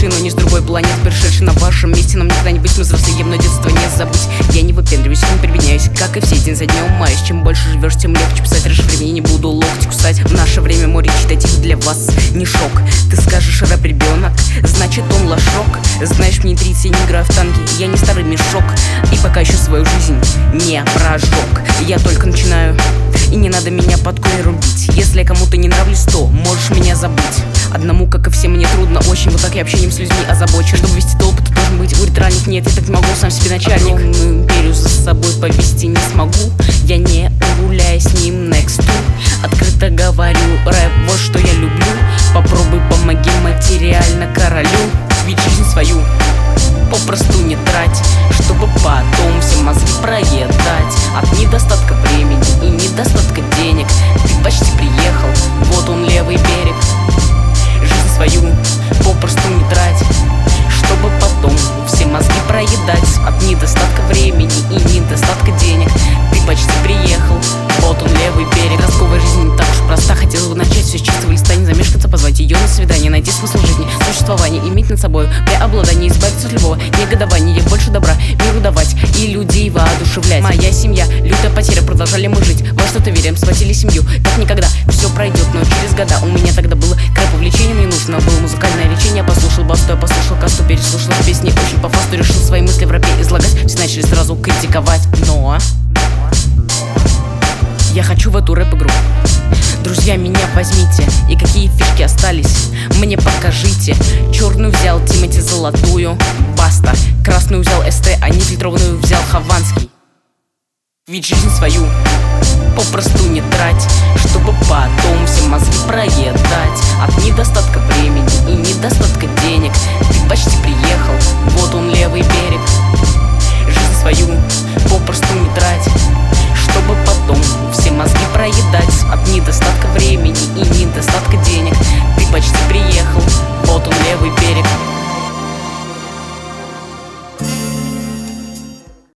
пришедший, но не с другой планеты, пришедший на вашем месте. Нам никогда не быть, мы взрослые, но детство не забыть. Я не выпендриваюсь, не прибедняюсь, как и все, день за днем маюсь. Чем больше живешь, тем легче писать, раньше времени не буду локти кусать. В наше время море читать для вас не шок. Ты скажешь, рэп ребенок, значит он лошок. Знаешь, мне 30, я не играю в танки, я не старый мешок. И пока еще свою жизнь не прожег. Я только начинаю, и не надо меня под корень рубить. Если я кому-то не нравлюсь, то можешь меня забыть. Одному, как и всем, мне трудно очень. Вот так я общением с людьми озабочен. Чтобы вести толпу, ты должен быть ультральник. Нет, я так не могу, сам себе начальник. Огромную империю за собой повести не смогу. Я не уруляю с ним next to. Открыто говорю, рэп, вот что я люблю. Попробуй, помоги материально королю. Ведь жизнь свою попросту не трать, чтобы потом все мозги проедать. От недостатка времени и недостатка денег ты почти приехал, вот он левый берег. Жизнь свою попросту не трать, чтобы потом все мозги проедать. От недостатка времени и недостатка денег ты почти приехал, вот он левый берег. Ростковая жизнь не так уж проста. Хотела бы начать все с чистого листа, не замешкаться, позвать ее на свидание, найти смысл жизни, существования, иметь над собой преобладание, избавиться от любого негодования, больше добра миру давать и людей воодушевлять. Моя семья, лютая потеря, продолжали мы жить, во что-то верим, схватили семью, как никогда. Все пройдет, но через года у меня тогда было крэп, увлечение мне нужно было музыкальное лечение. Послушал басту, я послушал касту, переслушал песни очень по фасту, решил свои мысли в рэпе излагать. Все начали сразу критиковать, но я хочу в эту рэп-игру. Друзья, меня возьмите, и какие фишки остались, мне покажите. Черную взял Тимати, золотую Баста, красную взял СТ, а нефильтрованную взял Хованский. Ведь жизнь свою попросту не трать, чтобы потом все мозги проедать. От недостатка времени и недостатка